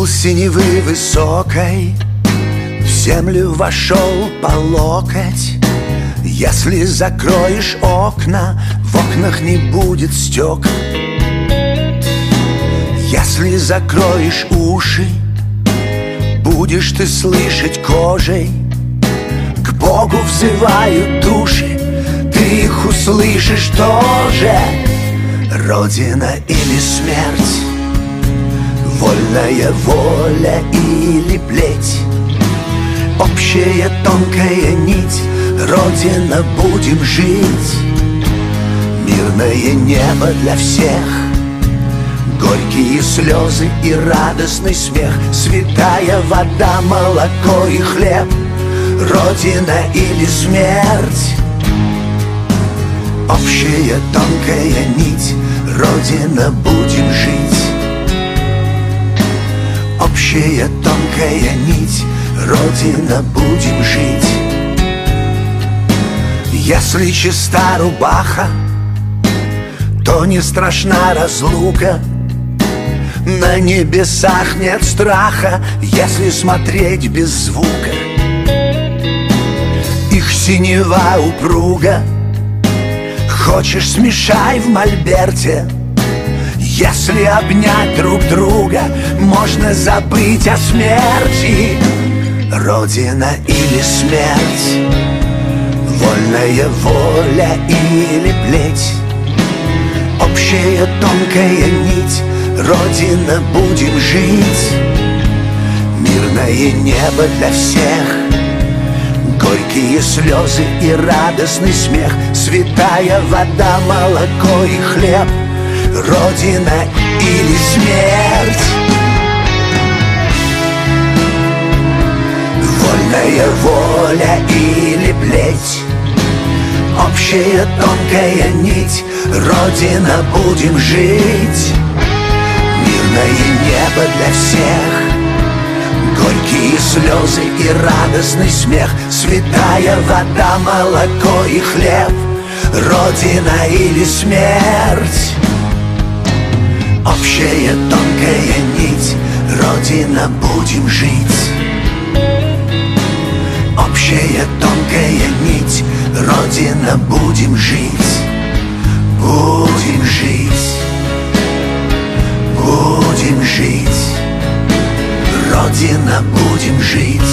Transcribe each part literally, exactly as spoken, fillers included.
синевы высокой в землю вошел по локоть. Если закроешь окна, в окнах не будет стекол. Если закроешь уши, будешь ты слышать кожей. К Богу взывают души, ты их услышишь тоже. Родина или смерть, вольная воля или плеть, общая тонкая нить, Родина, будем жить. Мирное небо для всех, горькие слезы и радостный смех, святая вода, молоко и хлеб, Родина или смерть, общая тонкая нить, Родина, будем жить. Общая тонкая нить, Родина, будем жить. Если чиста рубаха, то не страшна разлука. На небесах нет страха, если смотреть без звука. Их синева упруга, хочешь, смешай в мольберте. Если обнять друг друга, можно забыть о смерти. Родина или смерть, вольная воля или плеть, общая тонкая нить, Родина, будем жить. Мирное небо для всех, горькие слезы и радостный смех, святая вода, молоко и хлеб, Родина или смерть. Вольная воля или плеть, общая тонкая нить, Родина, будем жить. Мирное небо для всех, горькие слезы и радостный смех, святая вода, молоко и хлеб, Родина или смерть. Общая тонкая нить, Родина, будем жить. Общая тонкая нить, Родина, будем жить. Будем жить. Будем жить. Родина, будем жить.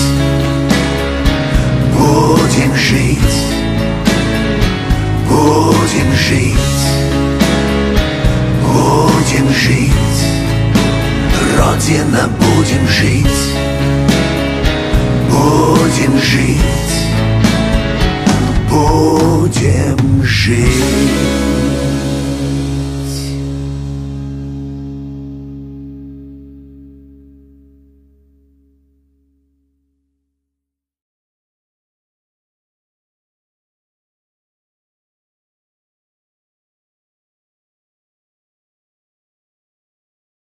Будем жить. Будем жить. Будем жить. Родина, будем жить. Будем жить. Будем жить.